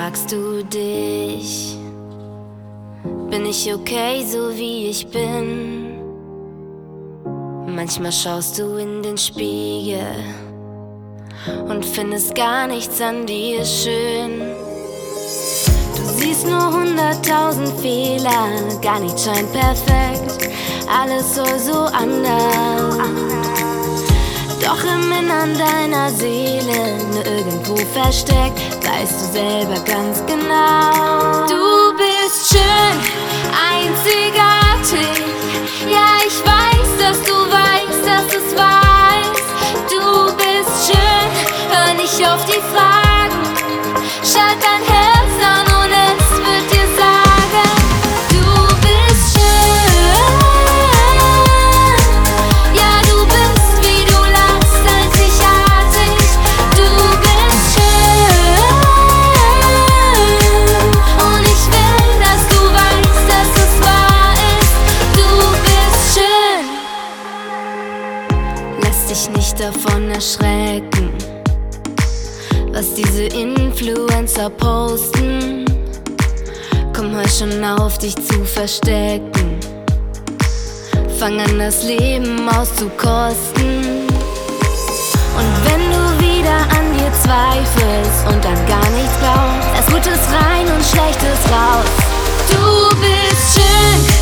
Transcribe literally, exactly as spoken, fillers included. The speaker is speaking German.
fragst du dich, bin ich okay, so wie ich bin? Manchmal schaust du in den Spiegel und findest gar nichts an dir schön. Du siehst nur hunderttausend Fehler, gar nichts scheint perfekt, alles soll so anders. Doch im Innern deiner Seele, nur irgendwo versteckt, weißt du selber ganz genau. Du bist schön, einzigartig. Ja, ich weiß, dass du weißt, dass du es weißt. Du bist schön, hör nicht auf die Fragen. Schalt dein Herz an und es wird dir sagen, du bist schön. Ja, du bist, wie du lachst, einzigartig. Du bist schön. Und ich will, dass du weißt, dass es wahr ist. Du bist schön. Lass dich nicht davon erschrecken, was diese Influencer posten. Komm, hör schon auf, dich zu verstecken. Fang an, das Leben auszukosten. Und wenn du wieder an dir zweifelst und an gar nichts glaubst, lass Gutes rein und Schlechtes raus. Du bist schön,